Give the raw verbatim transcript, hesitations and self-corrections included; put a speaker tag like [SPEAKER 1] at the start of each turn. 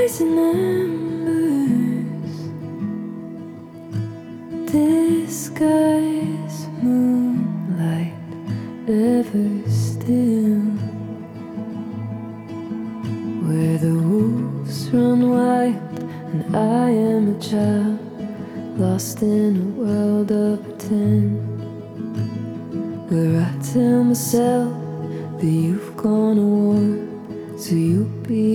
[SPEAKER 1] rising embers, disguise moonlight ever still, where the wolves run wild and I am a child, lost in a world of pretend, where I tell myself that you've gone to war, so you'll be